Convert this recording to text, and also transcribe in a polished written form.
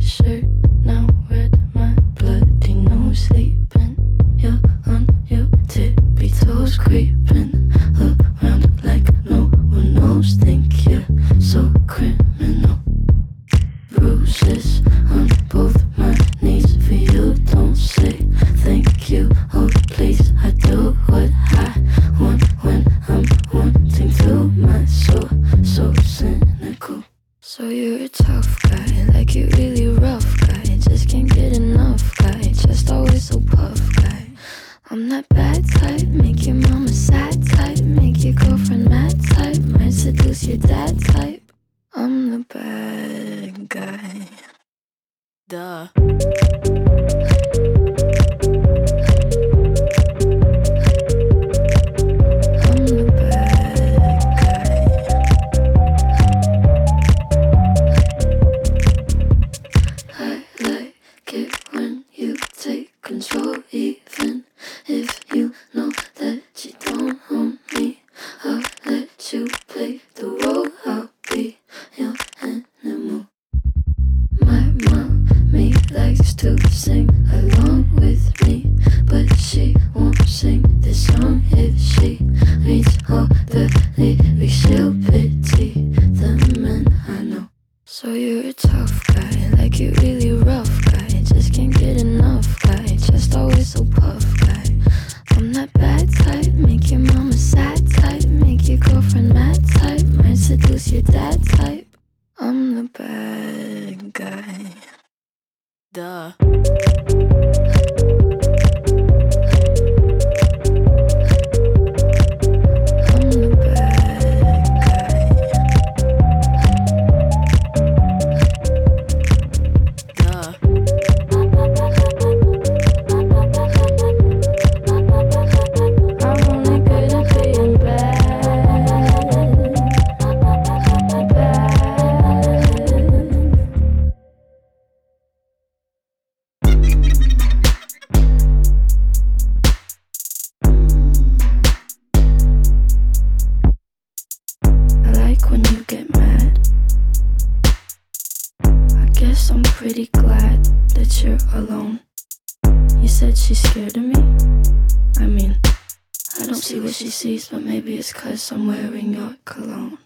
shirt, now red, my bloody nose sleeping. You're on your tippy toes, creeping around like no one knows. Think you're so criminal. Bruises on both my knees for you. Don't say thank you, oh please. I do what I want when I'm wanting to. My soul so cynical. So you're a tough guy, like you really rough guy. Just can't get enough guy, just always so puff guy. I'm that bad type, make your mama sad type, make your girlfriend mad type, might seduce your dad type. I'm the bad guy. Duh. Control, even if you know that you don't own me. I'll let you play the role, I'll be your animal. My mommy likes to sing along with me, but she won't sing this song if she reads all the lyrics. She'll pity the men I know. So you're a tough guy, like you really rough guy, just can't get enough guy, just always so puff guy. I'm that bad type, make your mama sad type, make your girlfriend mad type, might seduce your dad type. I'm the bad guy. Duh. When you get mad, I guess I'm pretty glad that you're alone. You said she's scared of me. I mean, I don't see what she sees, but maybe it's 'cause I'm wearing your cologne.